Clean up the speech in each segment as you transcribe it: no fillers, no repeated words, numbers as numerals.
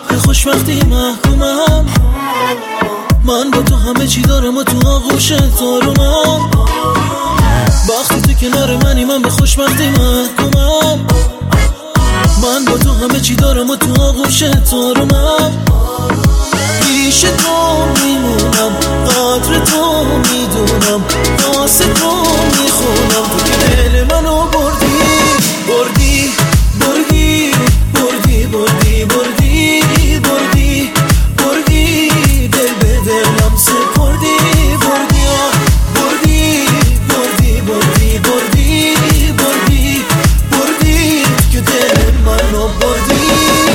به خوشبختی محکومم. من با تو همه چی دارم و تو آغوش تارمم. وقتی تو کنار منی من به خوشبختی محکومم. من با تو همه چی دارم و تو آغوش تارمم. پیش تو میمونم، قدر تو میدونم، واسه تو میخونم. تو که دل منو بردی بردی بردی بردی بردی بردی بردی بردی دل به دلم سپردی بردی بردی بردی بردی بردی بردی بردی که دل منو بردی.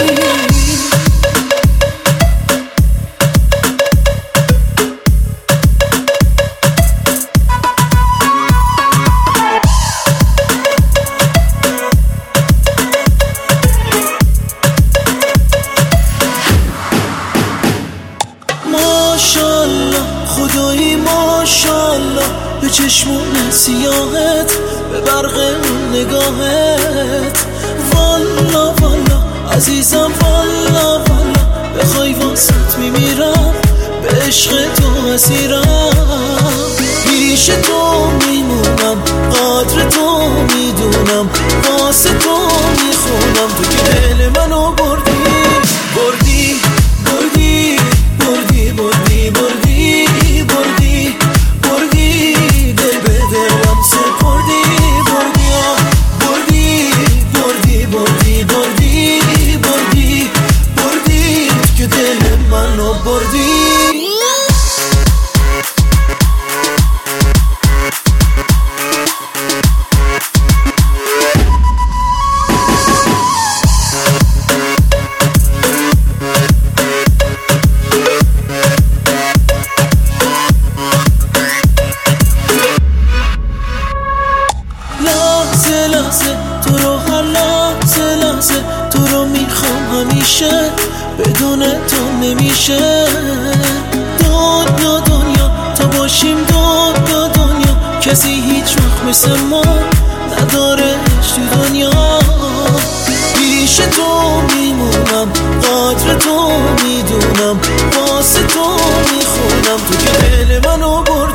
ماشالله خدایی ماشالله به چشمون سیاهت، به برق اون نگاهت. والا والا عزیزم والا والا بخوای واسط میمیرم، به عشق تو اسیرم. پیش تو میمونم، قدر تو میدونم، واسه تو میخونم. تو که دل منو بردی بردی بردی بردی بردی بردی بردی بردی دل به دلم سپردی بردی بردی بردی بردی بردی بردی بردی که دل منو بردی. لحظه لحظه تو رو، هر لحظه لحظه تو رو میخوام همیشه، بدون تو نمیشه. دنیا دنیا تا باشیم دنیا دنیا، کسی هیچ وقت مثل ما ندارهش تو دنیا. پیش تو میمونم، قدر تو میدونم، واسه تو میخونم. تو که دل منو بردی